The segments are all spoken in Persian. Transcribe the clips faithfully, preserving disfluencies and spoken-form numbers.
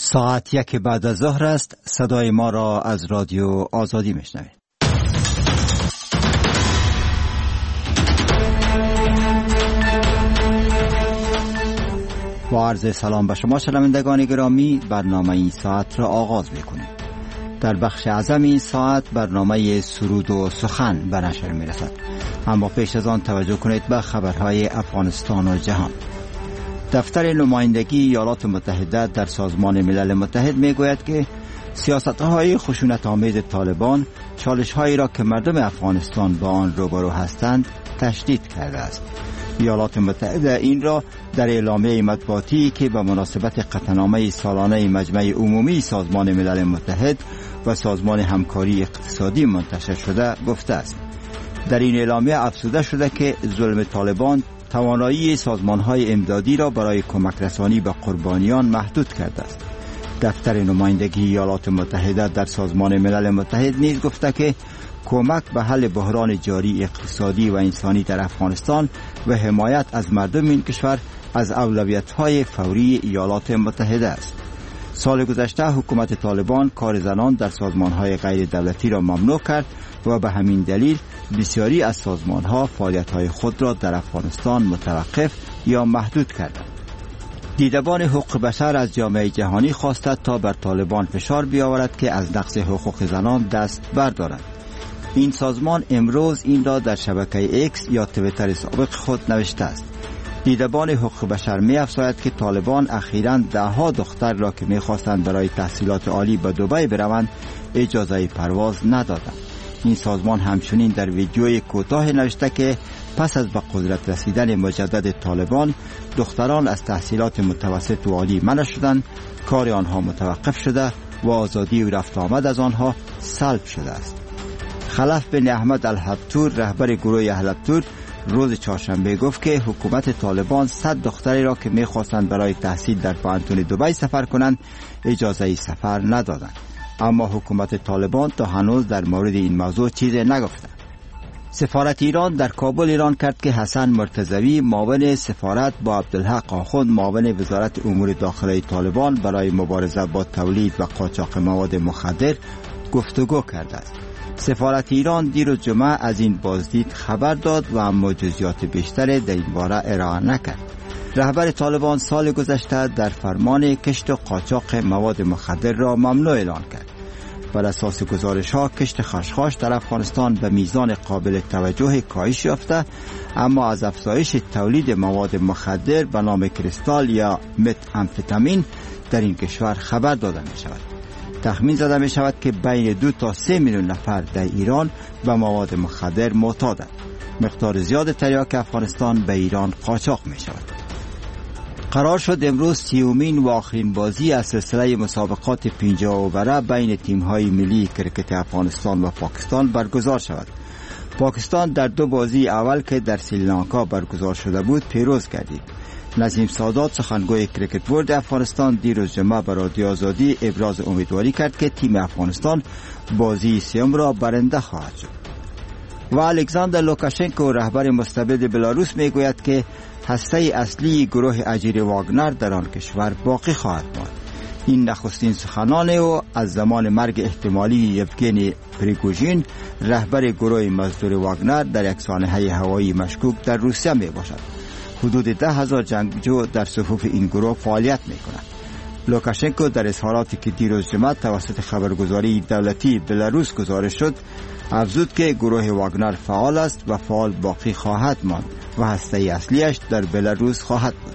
ساعت یک بعد از ظهر است. صدای ما را از رادیو آزادی میشنوید. با عرض سلام به شما شنوندگان گرامی، برنامه این ساعت را آغاز میکنیم. در بخش اعظم این ساعت برنامه سرود و سخن به نشر میرسد، اما پیش از آن توجه کنید به خبرهای افغانستان و جهان. دفتر نمایندگی ایالات متحده در سازمان ملل متحد میگوید که سیاست‌های خشونت‌آمیز طالبان چالش‌هایی را که مردم افغانستان با آن روبرو هستند تشدید کرده است. ایالات متحده این را در اعلامیه مطبوعاتی که به مناسبت قطعنامه سالانه مجمع عمومی سازمان ملل متحد و سازمان همکاری اقتصادی منتشر شده گفته است. در این اعلامیه افزوده شده که ظلم طالبان توانایی سازمان‌های امدادی را برای کمک رسانی به قربانیان محدود کرده است. دفتر نمایندگی ایالات متحده در سازمان ملل متحد نیز گفته که کمک به حل بحران جاری اقتصادی و انسانی در افغانستان و حمایت از مردم این کشور از اولویت‌های فوری ایالات متحده است. سال گذشته حکومت طالبان کار زنان در سازمان‌های غیر دولتی را ممنوع کرد و به همین دلیل بسیاری از سازمان‌ها فعالیت‌های خود را در افغانستان متوقف یا محدود کردند. دیدبان حقوق بشر از جامعه جهانی خواست تا بر طالبان فشار بیاورد که از نقض حقوق زنان دست بردارند. این سازمان امروز این را در شبکه اکس یا توییتر سابق خود نوشته است. دیدبان حقوق بشر می افزاید که طالبان اخیراً دهها دختر را که می خواستند برای تحصیلات عالی به دبی بروند اجازه پرواز ندادند. این سازمان همچنین در ویدیوی کوتاه نوشته که پس از به قدرت رسیدن مجدد طالبان دختران از تحصیلات متوسط و عالی منع شدند، کار آنها متوقف شده و آزادی و رفت آمد از آنها سلب شده است. خلف بن احمد الحبتور رهبر گروه الحبتور روز چهارشنبه گفت که حکومت طالبان صد دختری را که می‌خواستند برای تحصیل در پانتون دبی سفر کنند اجازه سفر ندادند، اما حکومت طالبان تا هنوز در مورد این موضوع چیزی نگفته. سفارت ایران در کابل اعلام کرد که حسن مرتضوی معاون سفارت با عبدالحق آخوند معاون وزارت امور داخلی طالبان برای مبارزه با تولید و قاچاق مواد مخدر گفتگو کرده است. سفارت ایران دیروز جمعه از این بازدید خبر داد و اما جزئیات بیشتری در این باره ارائه نکرد. رهبر طالبان سال گذشته در فرمان کشت و قاچاق مواد مخدر را ممنوع اعلان کرد. بر اساس گزارش ها کشت خشخاش در افغانستان به میزان قابل توجه کاهش یافته، اما از افزایش تولید مواد مخدر به نام کریستال یا مت امفتامین در این کشور خبر داده می شود. تخمین زده می شود که بین دو تا سه میلیون نفر در ایران به مواد مخدر معتادند. مقدار زیاد تریاک افغانستان به ایران قاچاق می شود. قرار شد امروز سیومین و آخرین بازی از سلسله مسابقات پنجاه اووره بین تیم‌های ملی کرکت افغانستان و پاکستان برگزار شود. پاکستان در دو بازی اول که در سریلانکا برگزار شده بود پیروز گردید. نسیم سادات سخنگوی کرکت بورد افغانستان دیروز جمعه به رادیو آزادی ابراز امیدواری کرد که تیم افغانستان بازی سوم را برنده خواهد شد. و الکساندر لوکاشنکو رهبر مستبد بلاروس میگوید که هسته اصلی گروه اجیر واگنر در آن کشور باقی خواهد ماند. این نخستین سخنان او از زمان مرگ احتمالی یوگنی پریگوژین رهبر گروه مزدور واگنر در یک سانحه هوایی مشکوک در روسیه می باشد. حدود ده هزار جنگجو در صفوف این گروه فعالیت می کنند. لوکاشنکو در اظهاراتی که دیروز جمعه توسط خبرگزاری دولتی بلاروس گزارش شد افزود که گروه واگنر فعال است و فعال باقی خواهد ماند و هسته اصلیش در بلاروس خواهد بود.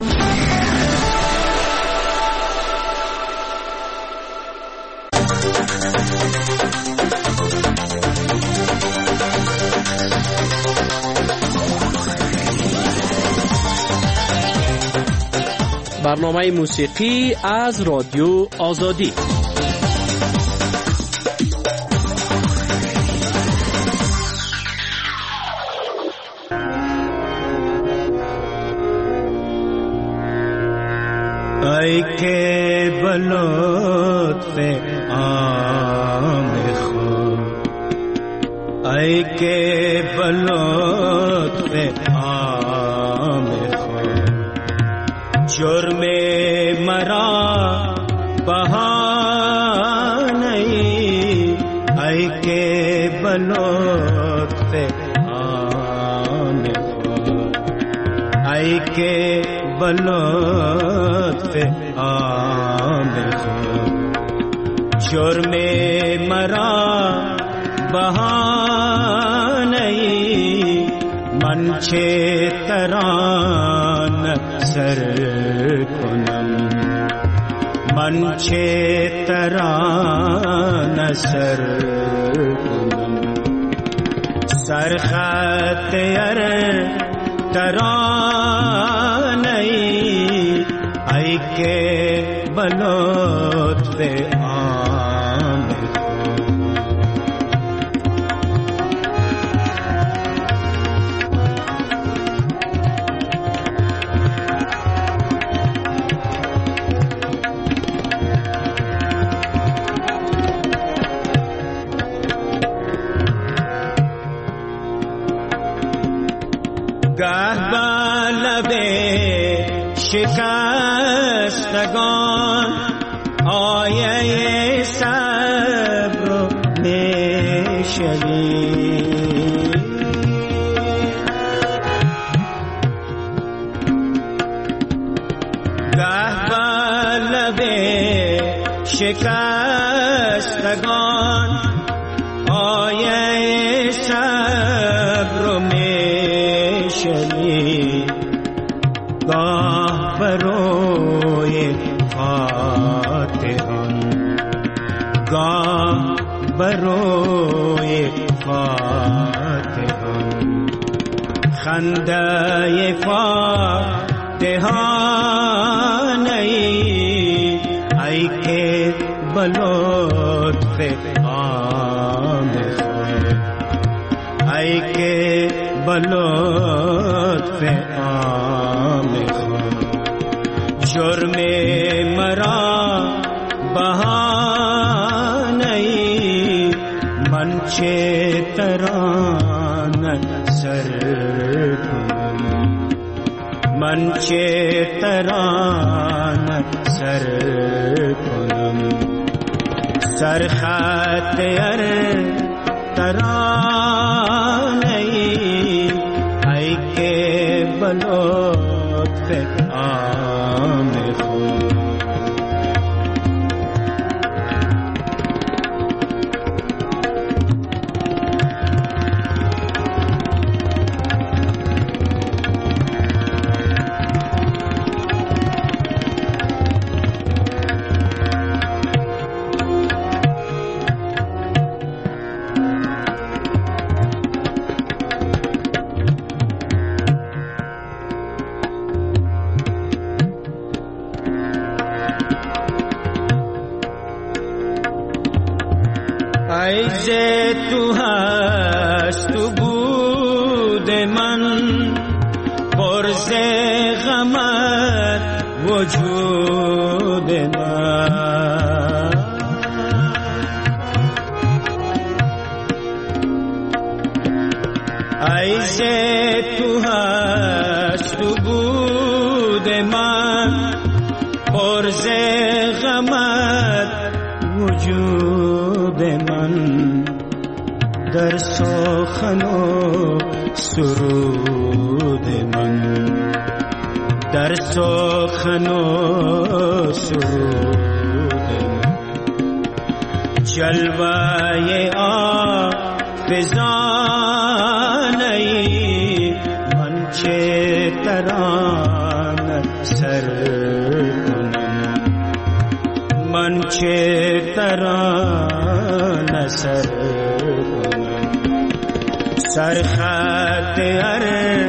برنامه موسیقی از رادیو آزادی. ای که بلطف عام خود، ای که بلطف عام خود جرم مرا बहाने ऐ के बलोत आने ऐ के बलोत आने जोर में मरा बहाने मनछे तरान सर कुनम मनछे तरान सर कुनम सरखत यर तरान ऐ के बलोत पे गहबलबे शिकस्तगان आये सब्र में शरीर गहबलबे शिकस्तगان आये सब्र में गाह बरोए फातिहन गाह बरोए फातिहन खंदाए फातिहन ऐ के बलोत पे आमिर ऐ के बलोत पे आमिर जुर्मे मरा बहाने मनछे तरान सर मनछे तरान सर सरखत यर तरान ऐ के बलोत पे आमिर ऐसे तू हस्त بود من پرسه غمت وجود من ऐसे तू हस्त بود من پرسه غمت وجود من در سخن و سرود من در سخن و سرود من جلوه آفزانه من چه تران سر کنم من چه تران سر सरखत अर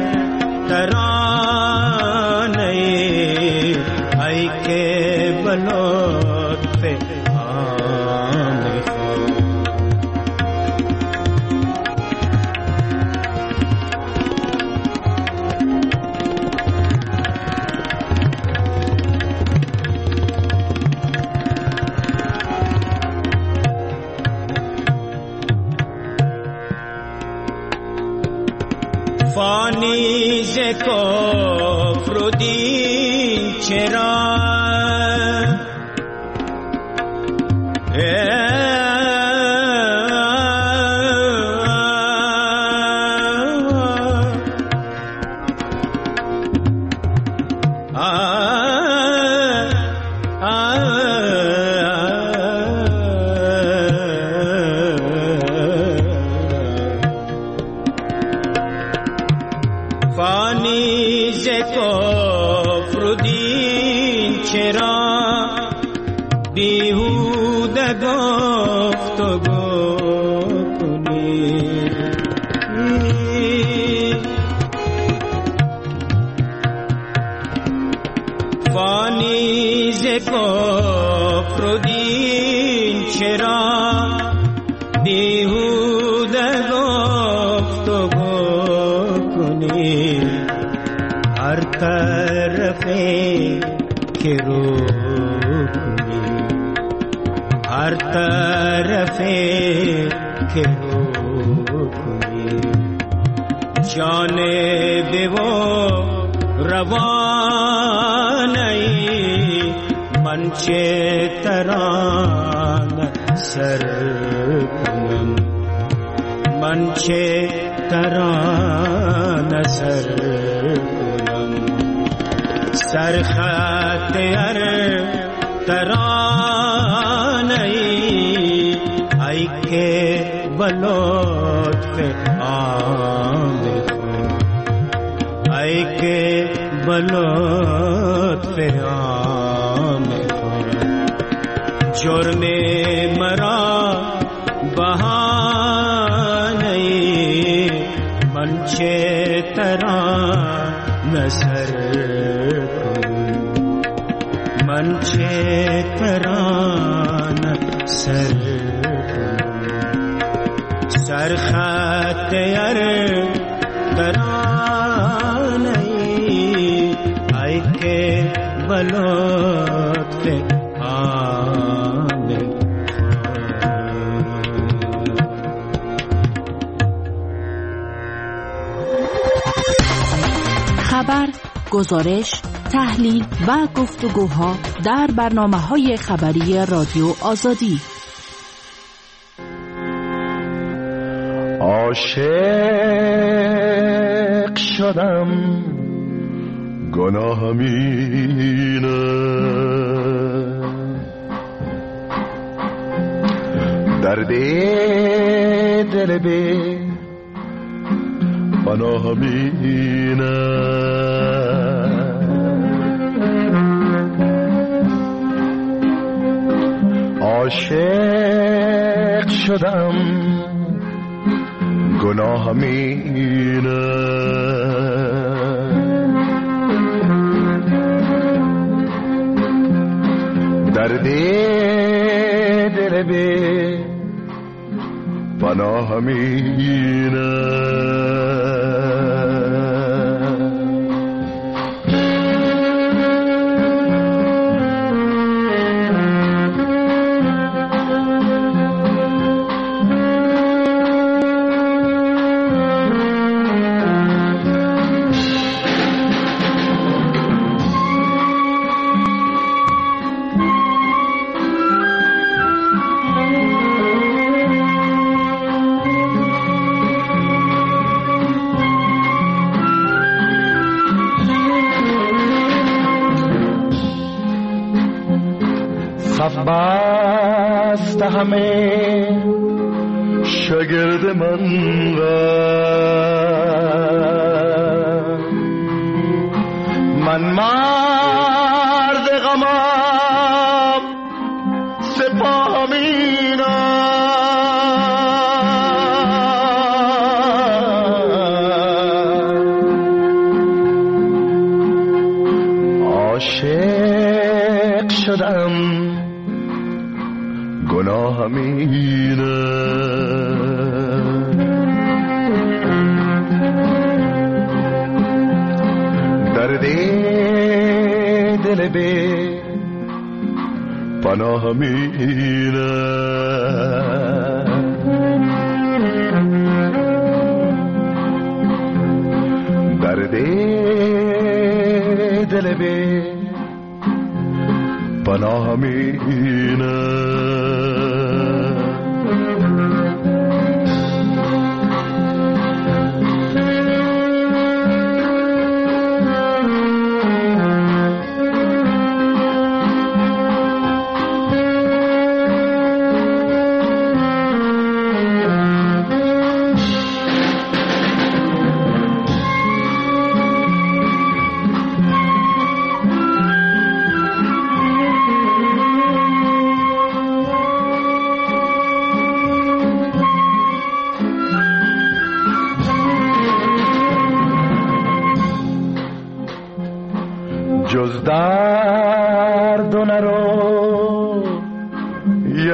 तराने ऐ के बलोत पे आमिर فانی ز کفر و دین چرا فانی ز کفر و دین چرا بیهوده گفت و گو کنی. فانی ز کفر و دین چرا بیهوده گفت و گو کنی. هر طرفی که رو کنی، هر طرفی که رو کنی. جانب و روانی من چه تران سر کنم، من چه تران سر کنم. سرخط ار ترانه ای که بلطف عام کن، ای که بلطف عام کن. جرم مرا بهانه من چه ترانه سر کنم، من چه ترانه سر کنم. سرخط ار ترانه ای که بلطف عام خبر، گزارش، تحلیل و گفتگوها در برنامه‌های خبری رادیو آزادی. عاشق شدم گناهم اینه، درد دل بی پناهم اینه. عاشق شدم گناهم اینه، درد دل بی پناهم اینه. بست همه شاگرد من را، من مرد غمم سپاهم اینا. عاشق شدم گناهم اینه، درد دل بی پناهم اینه. درد دل بی پناهم اینه.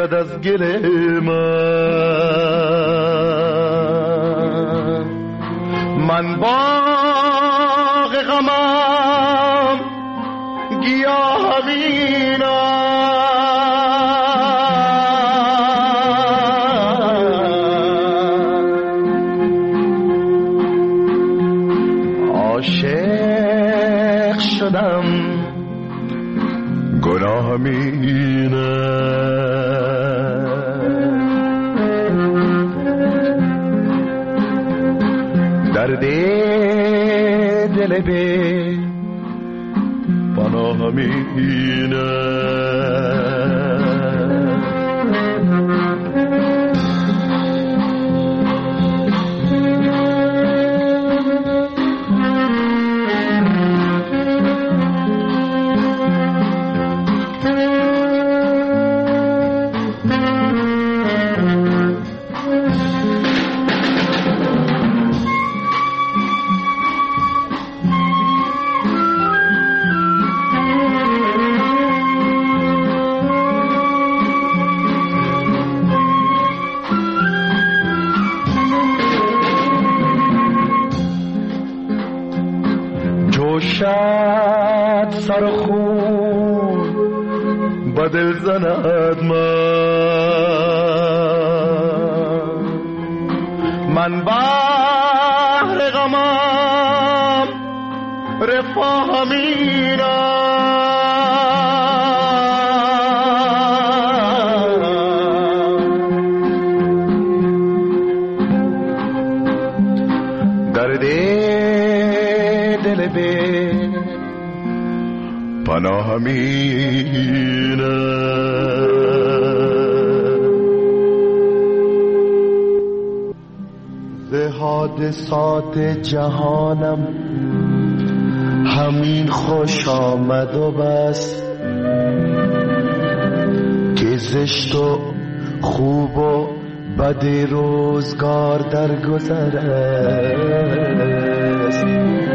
آید از گل من. من باغ غمم گیاه همینم، عاشق شدم گناه همینه. درد دل به پناه همینه. جوشد سر خون با دل زند من. من بحر غمم رفاه همینم. درد دل به پناه همینه. ز حادثات جهانم همین خوش آمد و بس، که زشت و خوب و بد روزگار در گذر است.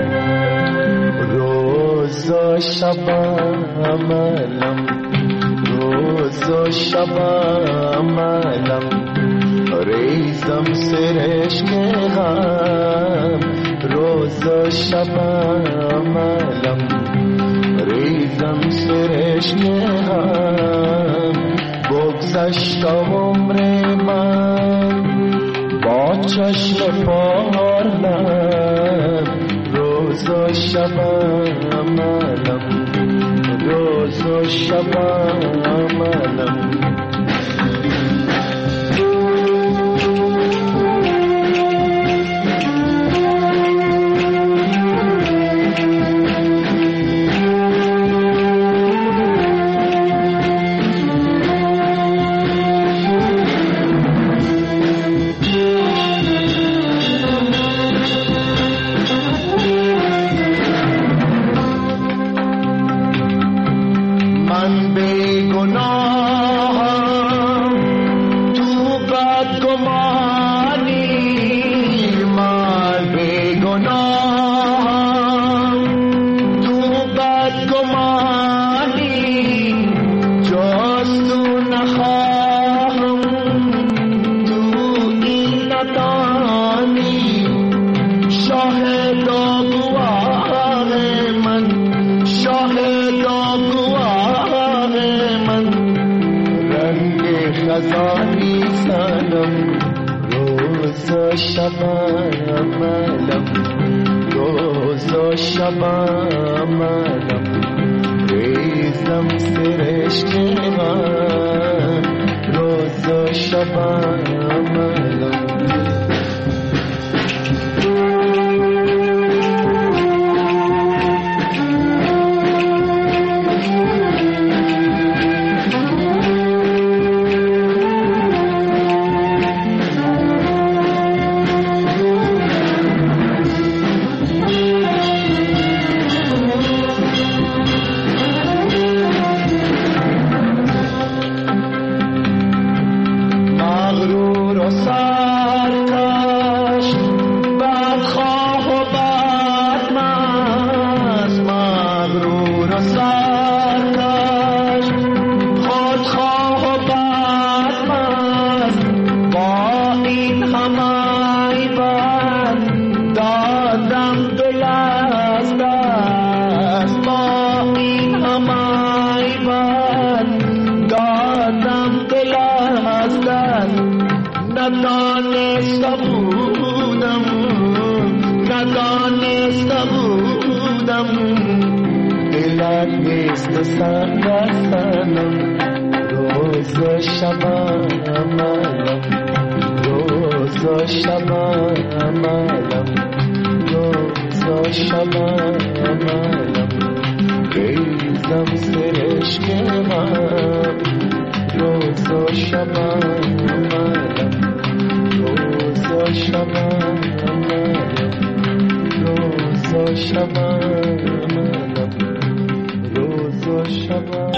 روز و شب عملم، روز و شب عملم، ریزم سرشک غم. روز و شب عملم، ریزم سرشک غم. بگذشت عمر من با چشم پارلم. روز و شب عملم، روز و شب عملم. ندانسته بودم ندانسته بودم دلت نیست سنگ سنم روز و شب عملم روز و شب عملم روز و شب عملم ریزم سرشک من روز و شب عملم روز و شب عملم روز و شب عملم روز و شب.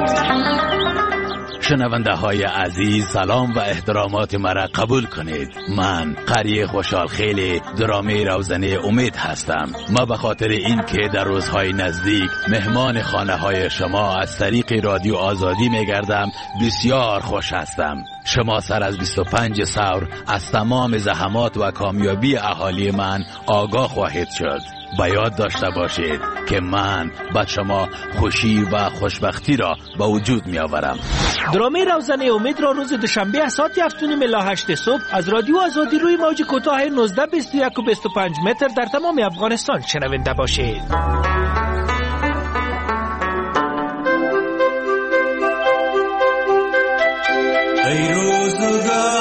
شنونده های عزیز، سلام و احترامات مرا قبول کنید. من قری خوشحال خیلی درامه روزنه امید هستم. ما به خاطر این که در روزهای نزدیک مهمان خانه های شما از طریق رادیو آزادی میگردم بسیار خوش هستم. شما سر از بیست و پنج سور از تمام زحمات و کامیابی اهالی من آگاه خواهید شد. با یاد داشته باشید که من با شما خوشی و خوشبختی را به وجود می آورم. درامه روزنه امید را روز دوشنبه از ساعت هفت و نیم الی هشت صبح از رادیو آزادی روی موج کوتاه نوزده بیست و یک و بیست و پنج متر در تمام افغانستان شنونده باشید. ای روزگار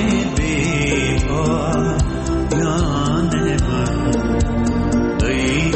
ای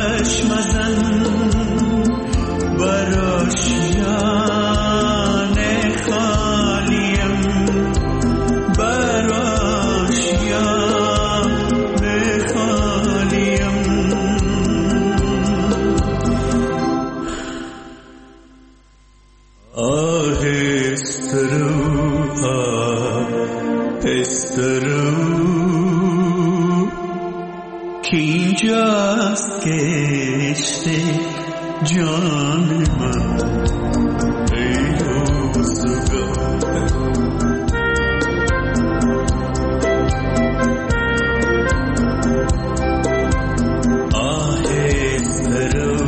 چشم زن بر آشیان خالیم، بر آشیان خالیم. آهست رو آهست رو که اینجاست کشته جان من، ای روزگار. آهست رو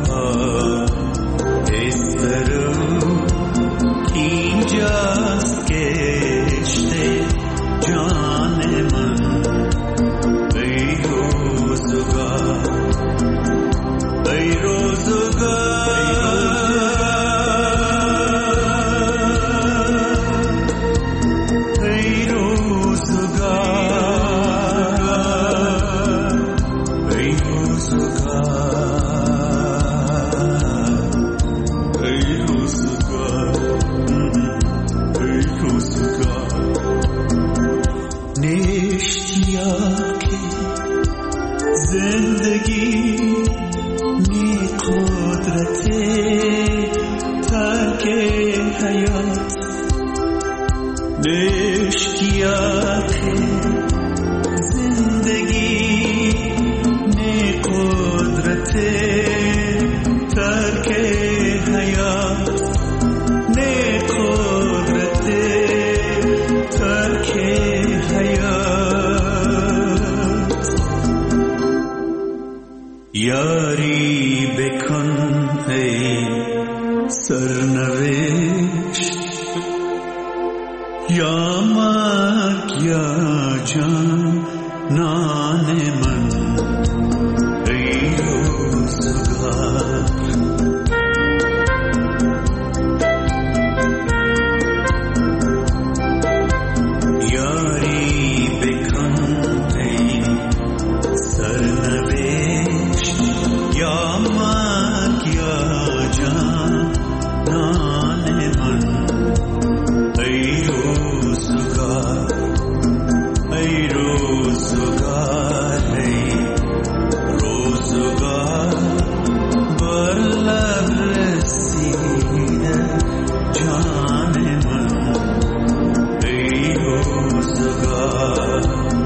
آهست رو که اینجاست کشته جان من، ای روزگار، ای روزگار. یاری بکن ای سرنوشت، یا مرگ یا جانان من، ای روزگار. یاری بکن ای سرنوشت، یا مرگ یا جانان من، ای روزگار، ای روزگار، ای روزگار. بر لب رسیده جان من، ای روزگار.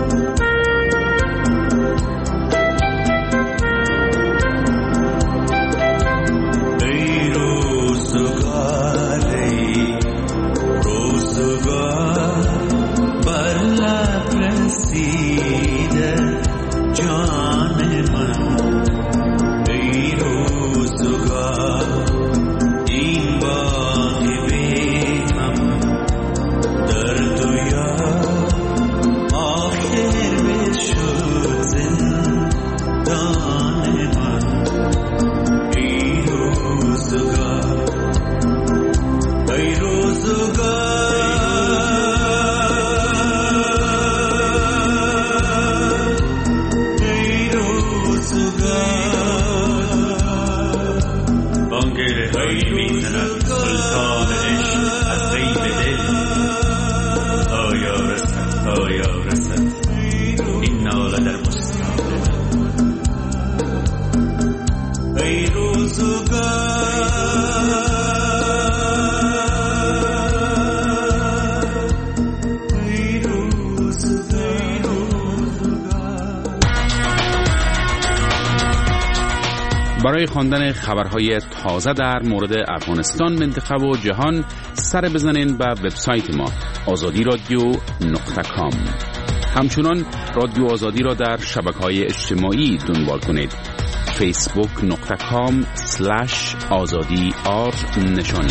برای خواندن خبرهای تازه در مورد افغانستان، منطقه و جهان سر بزنین به وبسایت ما آزادی رادیو نقطه کام. همچنان رادیو آزادی را در شبکه‌های اجتماعی دنبال کنید. فیسبوک نقطه کام سلش آزادی آر نشانی.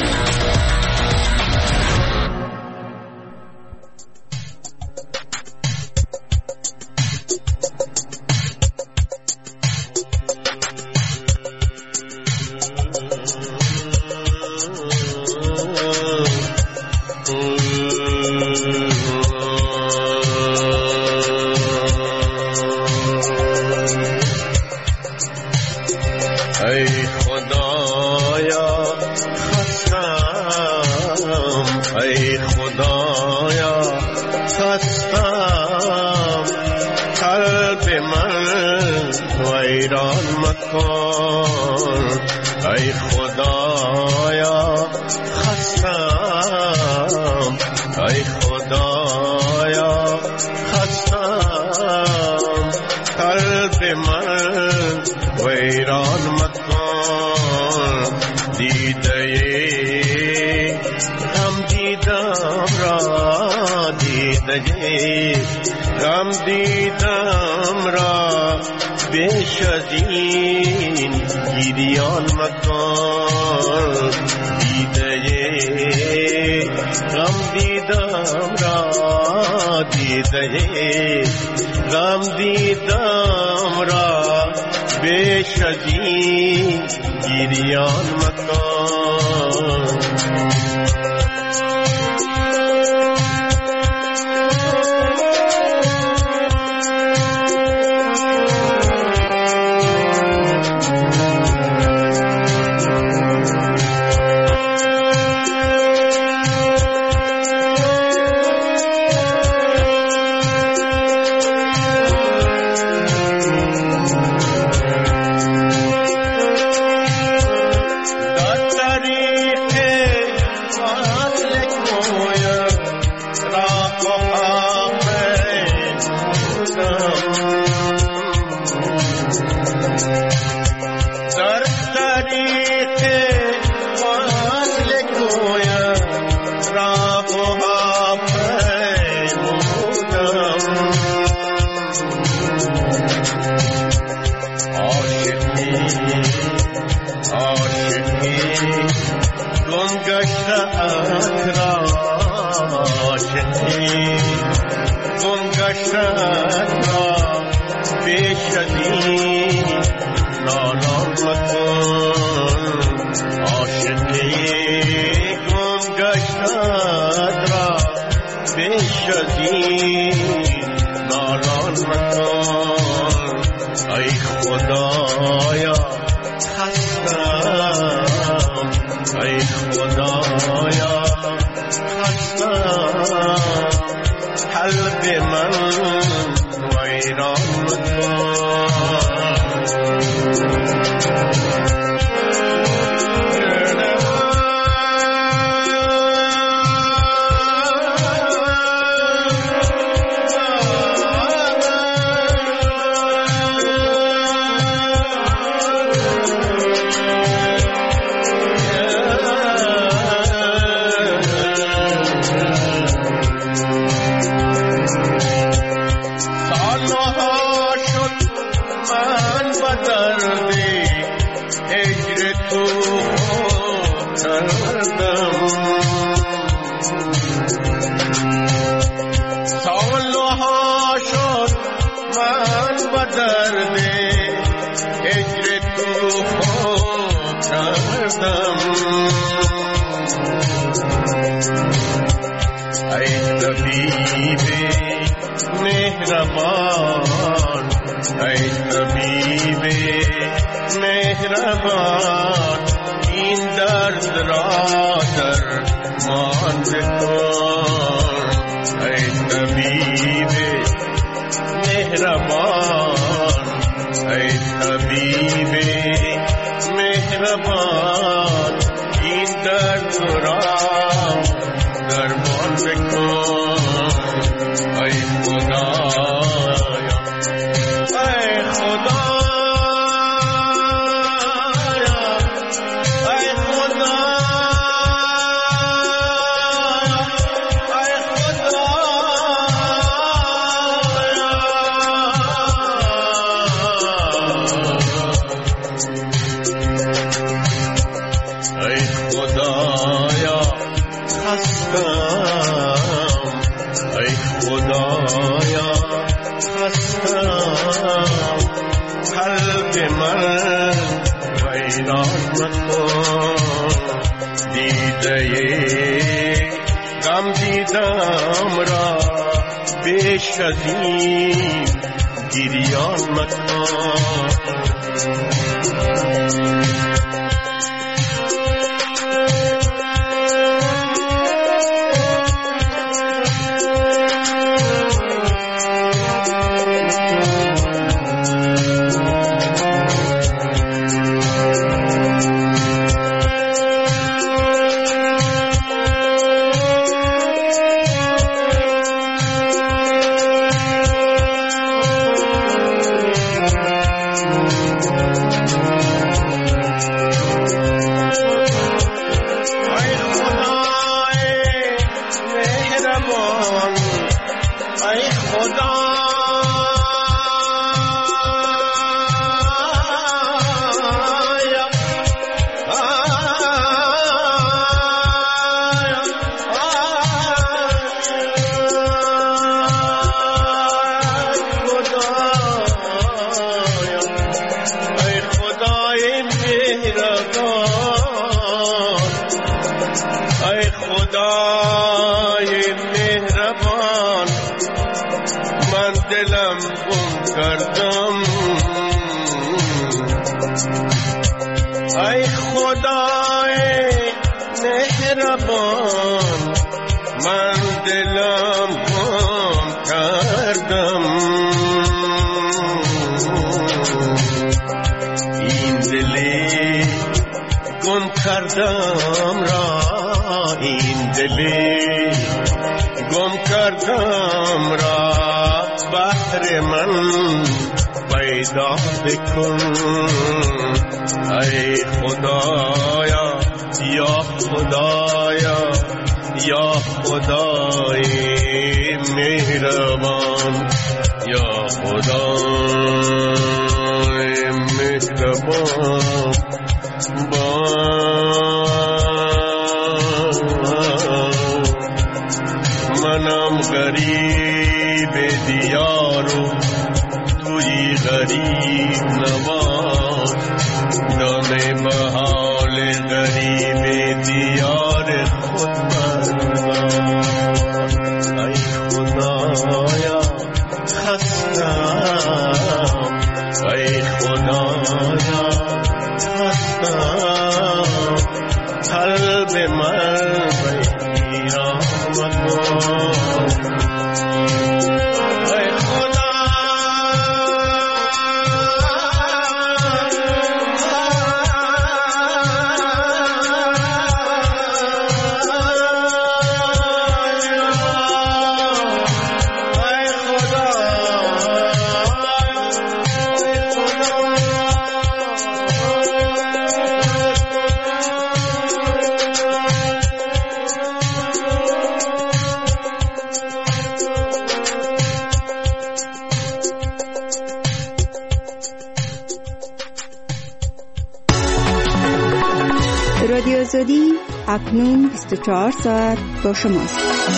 ای خدایا خستم، ای خدایا خستم، قلب من ویران مکن. ای خدایا خستم، ای خدایا خستم، قلب من ویران مکن. دیده غم دیدم را، دیده غم دیدم را، بیش از این گریان مکن. دیده غم دیدم را، دیده غم دیدم را، بیش از این گریان مکن. غم دیدم را بیش از این گریان مکن. ای خدای مهربان من دلم گم کردم ای خدای مهربان من دلم گم کردم این دلی گم کردم را این دلی گم کردم را بهر من پیدا بکن ای خدایا یا خدایا یا خدای مهربان یا خدای مهربان با منم غریب دیارو توی غریب نواز دانه محال غریب دیار خود بردار ای خدایا خستم ای خدایا خستم قلب من بیرام کن ای خدا رادیو آزادی اکنون بیست و چهار ساعت با شماست.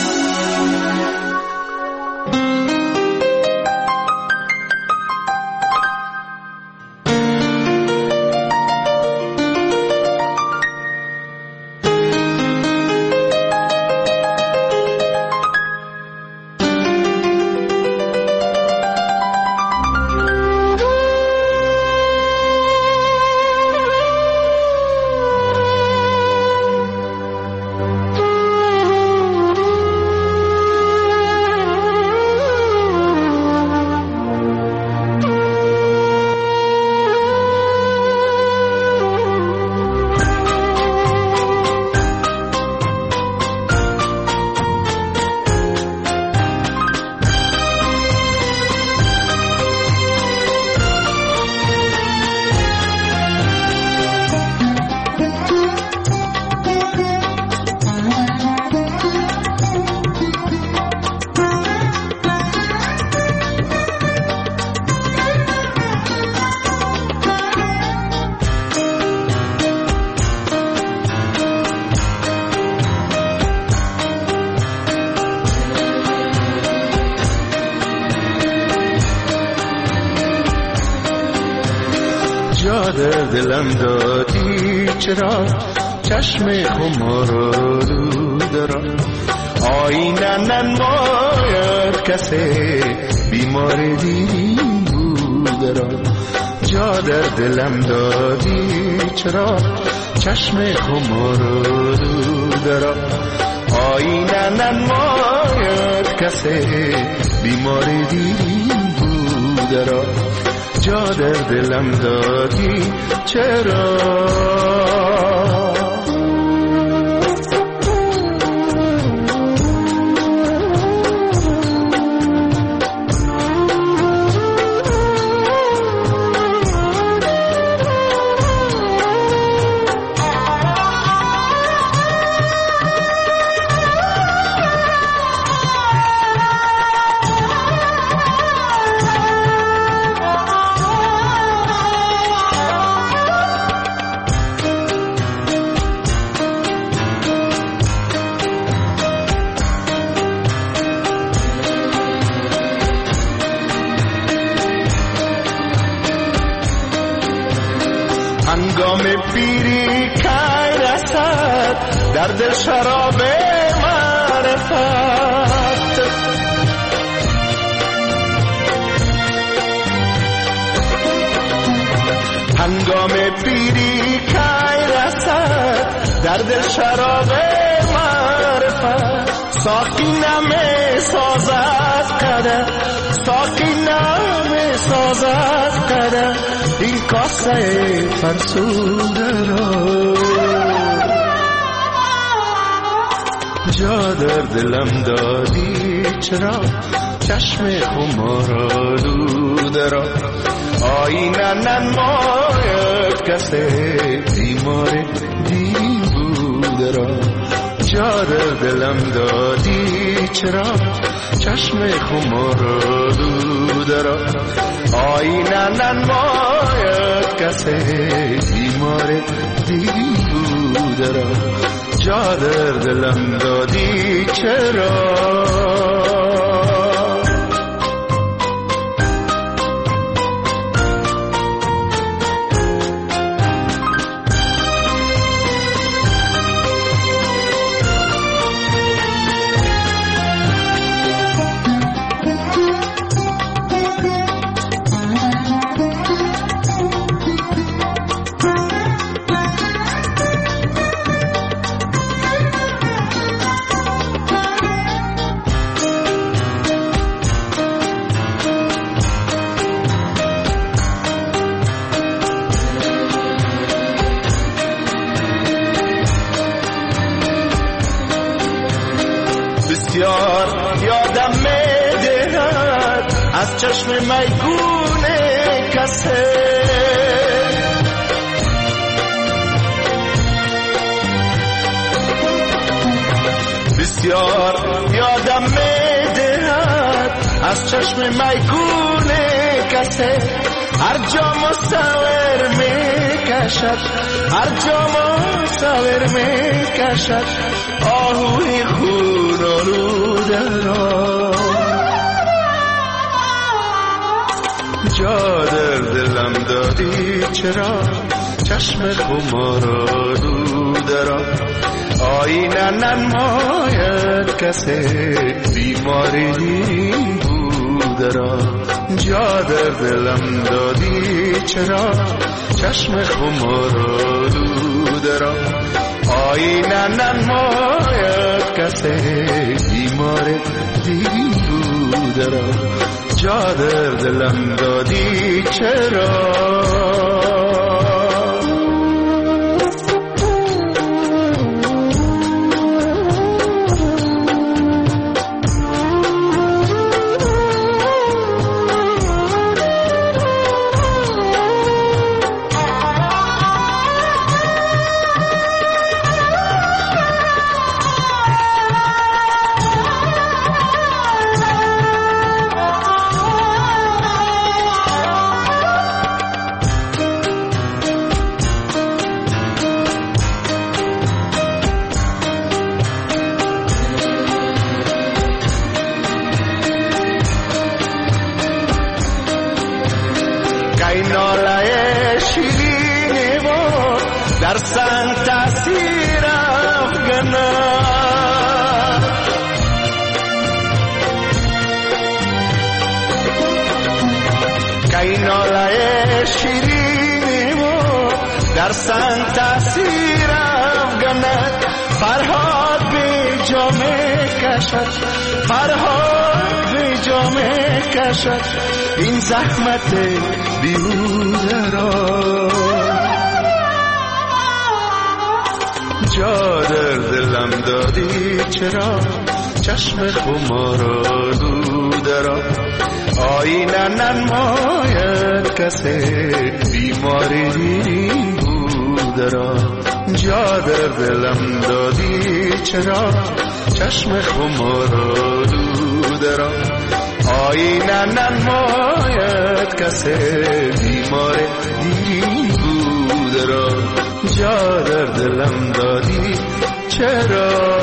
در دلم دادی چرا چشم خمار آلوده را آینه ننماید کسی بیمار دیری بوده را جا در دلم دادی چرا چشم خمار آلوده را آینه ننماید کسی بیمار دیری بوده را جا در دلم دادی چرا هنگام پیری کی رسد در دل شراب معرفت. هنگام پیری کی رسد در دل شراب معرفت. ساقی نمی سازد قدر، ساقی نمی سازد قدر این کاسه فرسوده را. جا در دلم دادی چرا چشم خمار آلوده را. آینه ننماید کسی بیمار دین بوده را. جا در دلم دادی چرا چشم خمار آلوده را. آینه ننماید کسی بیمار دین بوده را. جا در دلم دادی چرا. یادم میدهد از چشم میگون کسی. بسیار یادم میدهد از چشم میگون کسی. هر جا مصور میکشد، هر جا مصور میکشد آهوی خون آلوده را. جا در دلم دادی چرا چشم خمار آلوده را. آینه ننماید کسی بیماری دین بوده را. جا در دلم دادی چرا چشم خمار آلوده را. آینه ننماید کسی بیمار دین بوده را. جا در دلم دادی چرا. در سنگ تاثیر افغانم. کای ناله شیرین و در سنگ تاثیر افغانم. فرهاد به جامه کشد، فرهاد به جامه کشد این زحمت بیهوده را. جا در دلم دادی چرا چشم خمار آلوده را. آینه ننماید کسی بیماری دین بوده را. جا در دلم دادی چرا چشم خمار آلوده را. آینه ننماید کسی بیمار دین بوده را. جا در دلم دادی چرا.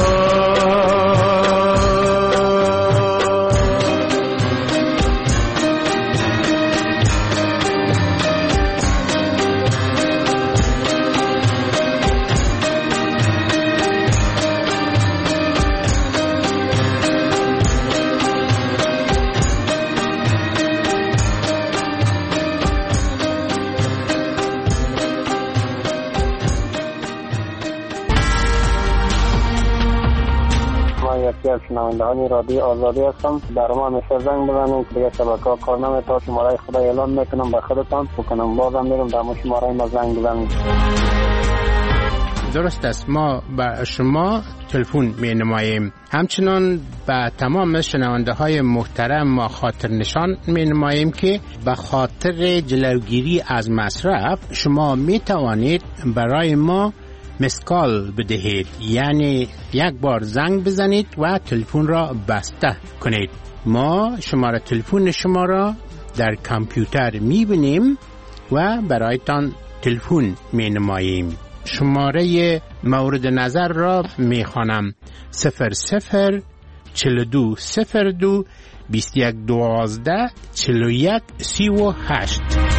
یکی از شنوندگان رادیو آزادی هستم. در ما همیشه زنگ بزنید دیگه شبکه‌ها کار نمی‌کنه. شماره خدا اعلام میکنم به خودتان بکنم بازم میرم در مو شماره ما زنگ بزنید. درست است، ما به شما تلفن می نماییم. همچنان به تمام شنونده های محترم ما خاطر نشان می نماییم که به خاطر جلوگیری از مصرف شما می توانید برای ما مسکال بدهید، یعنی یک بار زنگ بزنید و تلفن را بسته کنید. ما شماره تلفن شما را در کامپیوتر می بینیم و برایتان تلفن می نماییم. شماره مورد نظر را می خوانم: صفر صفر چل دو صفر دو بیست یک دوازده چل یک سی و هشت.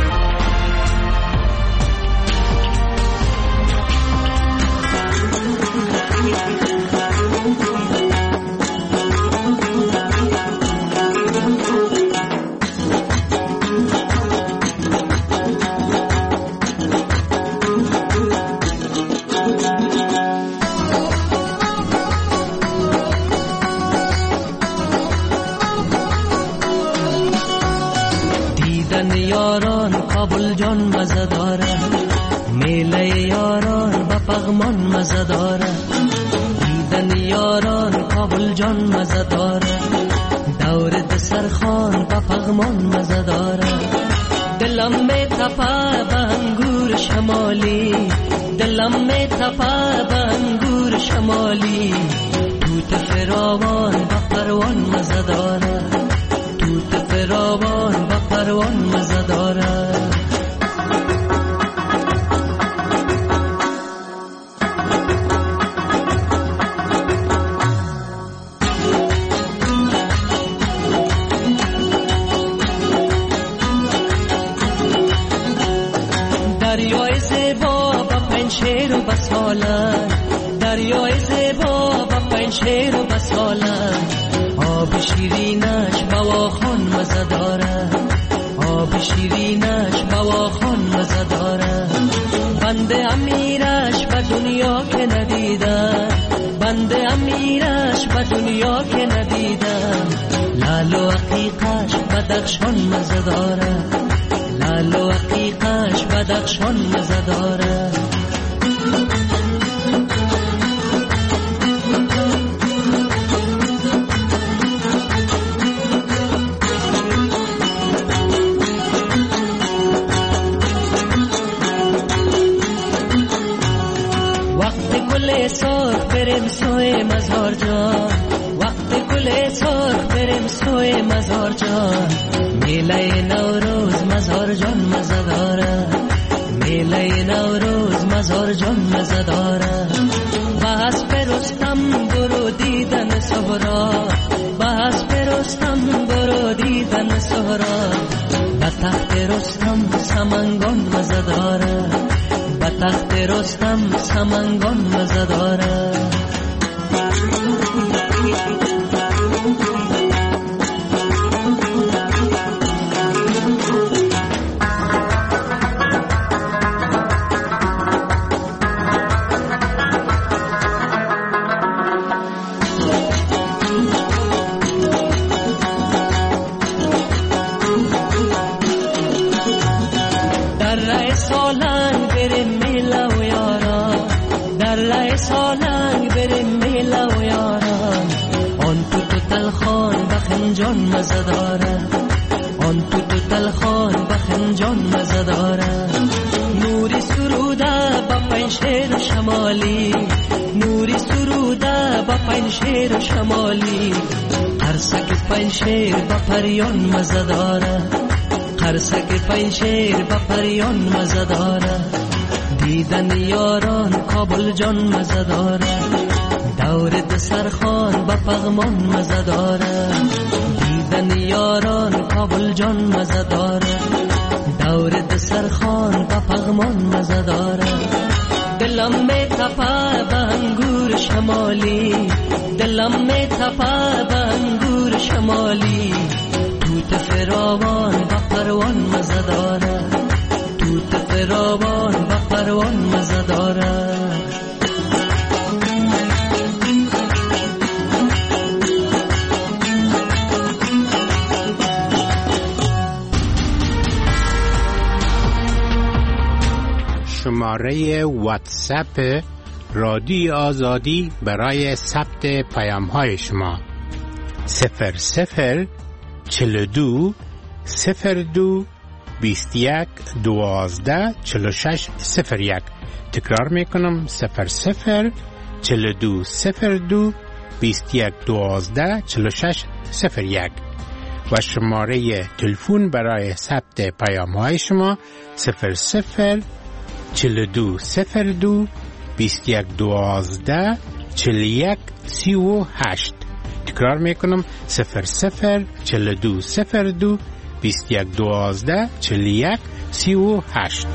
کابل جان مزه داره، میله یاران با پغمان مزه داره. دیدن یاران کابل جان مزه داره، دور دسترخوان با پغمان مزه داره. دلم می تپه به انگور شمالی، دلم می تپه به انگور شمالی. توت فراوان با پروان مزه داره، توت فراوان با پروان مزه داره. دریای زیبا با پنشیر و بسالن، دریای زیبا با پنشیر و بسالن. آب شیرینش بواخان مزه داره، آب شیرینش بواخان مزه داره. بنده امیرش به دنیا که ندیدم، بنده امیرش به دنیا که ندیدم. لال و عقیقش بدخشان مزه داره، لال و عقیقش بدخشان مزه داره. بریم سوی مزار جان، وقت گل سرخ بریم سوی مزار جان. میله نوروز مزار جان مزه داره، میله نوروز مزار جان مزه داره. بحث پرستم برو دیدن سهرا، بحث پرستم برو دیدن سهرا. به تخت رستم سمنگان مزه داره، به تخت رستم سمنگان مزه داره. در رای سالنگ بریم میله و یاران، در رای سالنگ بریم میله و یاران. آن تو تو تلخان بخنجان مزه داره، آن تو تو تلخان بخنجان مزه داره. نوری سروده با پنشیر شمالی، نوری سروده با پنشیر شمالی. قرصک پنشیر با پریان مزه داره، قرصک پنشیر با پریان مزه داره. دیدن یاران کابل جان مزه داره، دور دسترخوان با پغمان مزه داره. دیدن یاران کابل جان مزه داره، دور دسترخوان با پغمان مزه داره. دلم می تپه به انگور شمالی، دلم می تپه به انگور شمالی. توت فراوان با پروان مزه داره، توت فراوان با پروان مزه داره. شماره واتساپ رادیو آزادی برای ثبت پیام های شما صفر صفر چل دو صفر دو بیست یک دوازده چل شش صفر یک. تکرار میکنم صفر صفر چل دو صفر دو بیست یک دوازده چل شش صفر یک و شماره تلفن برای ثبت پیام های شما صفر صفر چل دو صفر دو بیست یک دوازده چل یک سی و هشت. تکرار میکنم صفر صفر چل دو صفر دو بیست یک دوازده چل یک سی و هشت.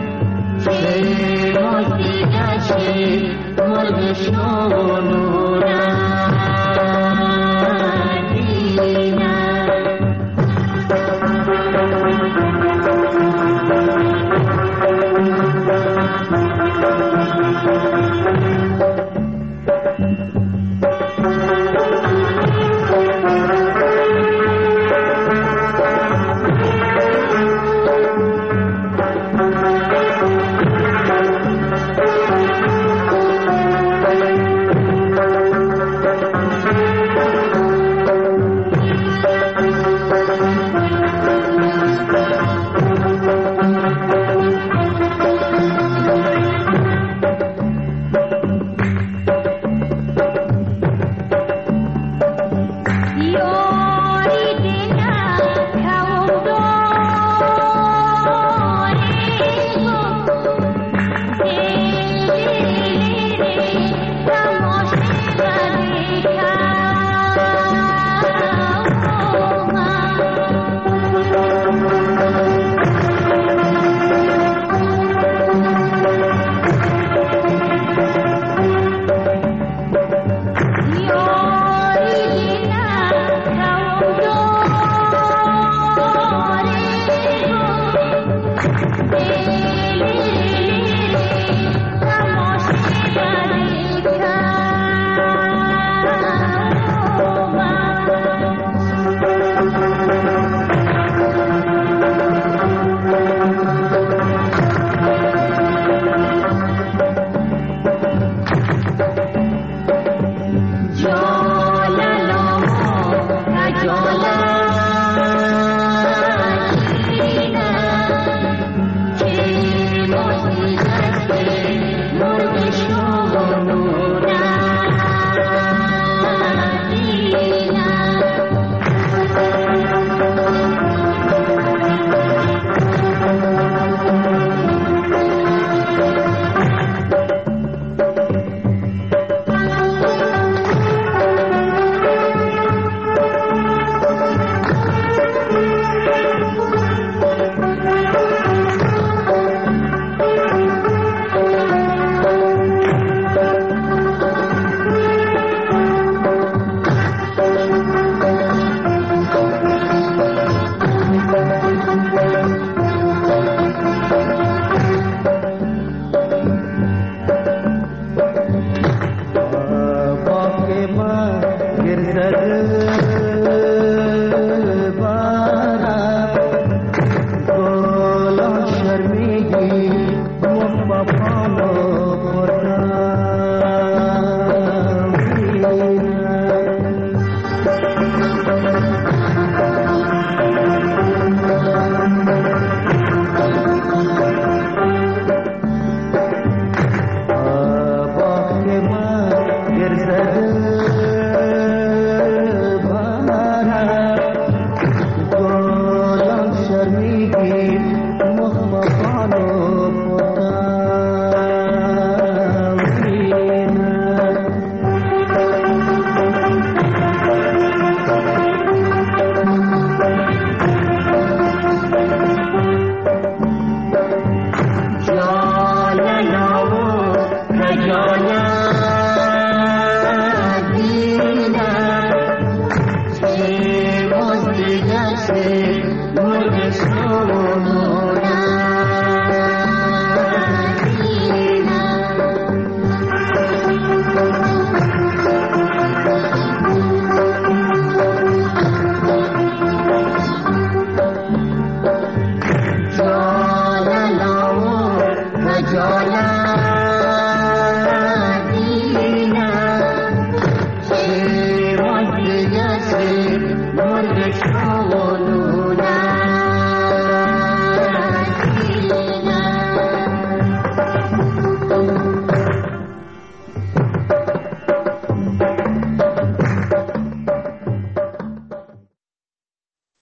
Krishna